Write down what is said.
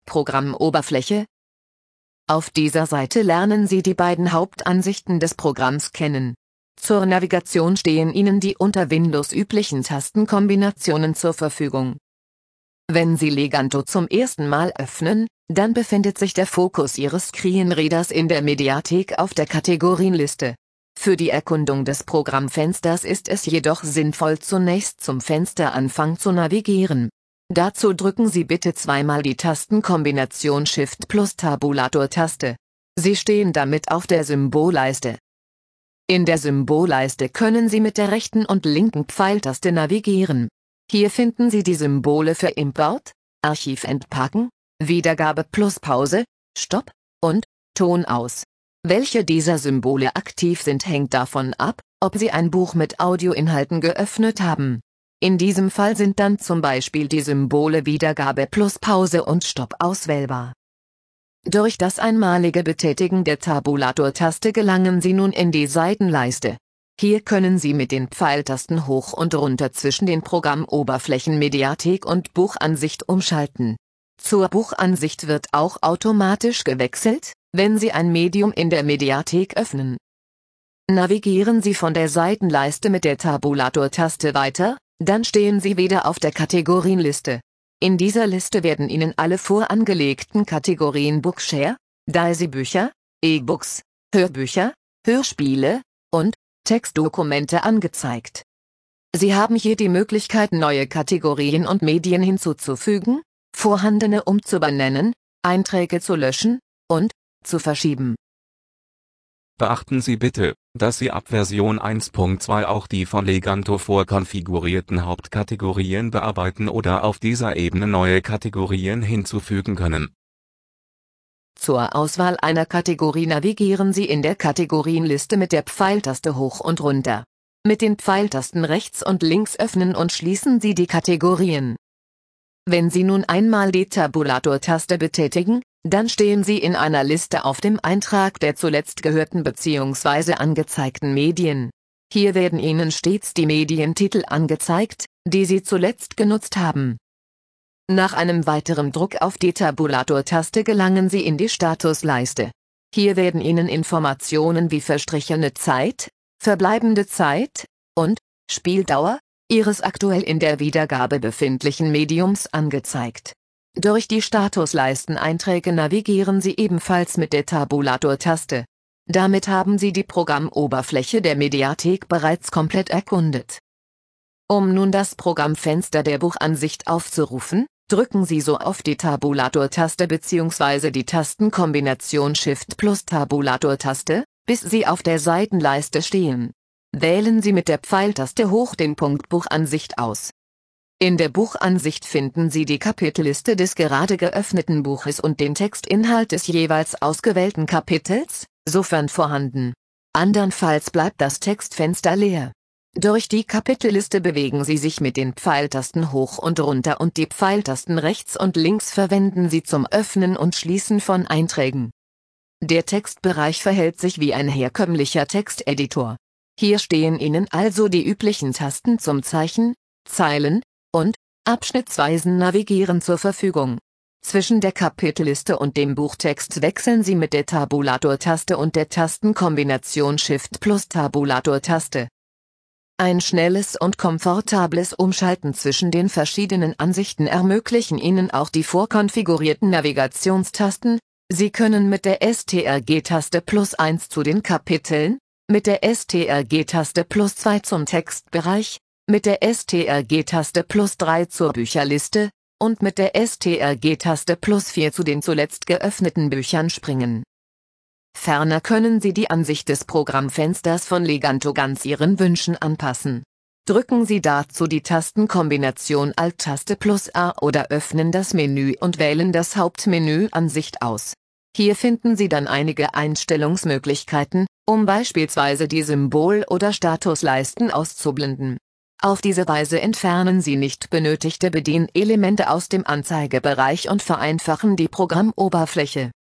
Programmoberfläche. Auf dieser Seite lernen Sie die beiden Hauptansichten des Programms kennen. Zur Navigation stehen Ihnen die unter Windows üblichen Tastenkombinationen zur Verfügung. Wenn Sie Leganto zum ersten Mal öffnen, dann befindet sich der Fokus Ihres Screenreaders in der Mediathek auf der Kategorienliste. Für die Erkundung des Programmfensters ist es jedoch sinnvoll, zunächst zum Fensteranfang zu navigieren. Dazu drücken Sie bitte zweimal die Tastenkombination Shift plus Tabulator-Taste. Sie stehen damit auf der Symbolleiste. In der Symbolleiste können Sie mit der rechten und linken Pfeiltaste navigieren. Hier finden Sie die Symbole für Import, Archiv entpacken, Wiedergabe plus Pause, Stopp und Ton aus. Welche dieser Symbole aktiv sind, hängt davon ab, ob Sie ein Buch mit Audioinhalten geöffnet haben. In diesem Fall sind dann zum Beispiel die Symbole Wiedergabe plus Pause und Stopp auswählbar. Durch das einmalige Betätigen der Tabulator-Taste gelangen Sie nun in die Seitenleiste. Hier können Sie mit den Pfeiltasten hoch und runter zwischen den Programmoberflächen Mediathek und Buchansicht umschalten. Zur Buchansicht wird auch automatisch gewechselt, wenn Sie ein Medium in der Mediathek öffnen. Navigieren Sie von der Seitenleiste mit der Tabulator-Taste weiter, dann stehen Sie wieder auf der Kategorienliste. In dieser Liste werden Ihnen alle vorangelegten Kategorien Bookshare, Daisy-Bücher, E-Books, Hörbücher, Hörspiele und Textdokumente angezeigt. Sie haben hier die Möglichkeit, neue Kategorien und Medien hinzuzufügen, vorhandene umzubenennen, Einträge zu löschen und zu verschieben. Beachten Sie bitte, dass Sie ab Version 1.2 auch die von Leganto vorkonfigurierten Hauptkategorien bearbeiten oder auf dieser Ebene neue Kategorien hinzufügen können. Zur Auswahl einer Kategorie navigieren Sie in der Kategorienliste mit der Pfeiltaste hoch und runter. Mit den Pfeiltasten rechts und links öffnen und schließen Sie die Kategorien. Wenn Sie nun einmal die Tabulator-Taste betätigen, dann stehen Sie in einer Liste auf dem Eintrag der zuletzt gehörten bzw. angezeigten Medien. Hier werden Ihnen stets die Medientitel angezeigt, die Sie zuletzt genutzt haben. Nach einem weiteren Druck auf die Tabulator-Taste gelangen Sie in die Statusleiste. Hier werden Ihnen Informationen wie verstrichene Zeit, verbleibende Zeit und Spieldauer Ihres aktuell in der Wiedergabe befindlichen Mediums angezeigt. Durch die Statusleisteneinträge navigieren Sie ebenfalls mit der Tabulator-Taste. Damit haben Sie die Programmoberfläche der Mediathek bereits komplett erkundet. Um nun das Programmfenster der Buchansicht aufzurufen, drücken Sie so auf die Tabulator-Taste bzw. die Tastenkombination Shift plus Tabulator-Taste, bis Sie auf der Seitenleiste stehen. Wählen Sie mit der Pfeiltaste hoch den Punkt Buchansicht aus. In der Buchansicht finden Sie die Kapitelliste des gerade geöffneten Buches und den Textinhalt des jeweils ausgewählten Kapitels, sofern vorhanden. Andernfalls bleibt das Textfenster leer. Durch die Kapitelliste bewegen Sie sich mit den Pfeiltasten hoch und runter und die Pfeiltasten rechts und links verwenden Sie zum Öffnen und Schließen von Einträgen. Der Textbereich verhält sich wie ein herkömmlicher Texteditor. Hier stehen Ihnen also die üblichen Tasten zum Zeichen, Zeilen und abschnittsweisen Navigieren zur Verfügung. Zwischen der Kapitelliste und dem Buchtext wechseln Sie mit der Tabulator-Taste und der Tastenkombination Shift plus Tabulator-Taste. Ein schnelles und komfortables Umschalten zwischen den verschiedenen Ansichten ermöglichen Ihnen auch die vorkonfigurierten Navigationstasten. Sie können mit der STRG-Taste +1 zu den Kapiteln, mit der STRG-Taste +2 zum Textbereich, mit der STRG-Taste +3 zur Bücherliste und mit der STRG-Taste +4 zu den zuletzt geöffneten Büchern springen. Ferner können Sie die Ansicht des Programmfensters von Leganto ganz Ihren Wünschen anpassen. Drücken Sie dazu die Tastenkombination Alt-Taste +A oder öffnen das Menü und wählen das Hauptmenü Ansicht aus. Hier finden Sie dann einige Einstellungsmöglichkeiten, um beispielsweise die Symbol- oder Statusleisten auszublenden. Auf diese Weise entfernen Sie nicht benötigte Bedienelemente aus dem Anzeigebereich und vereinfachen die Programmoberfläche.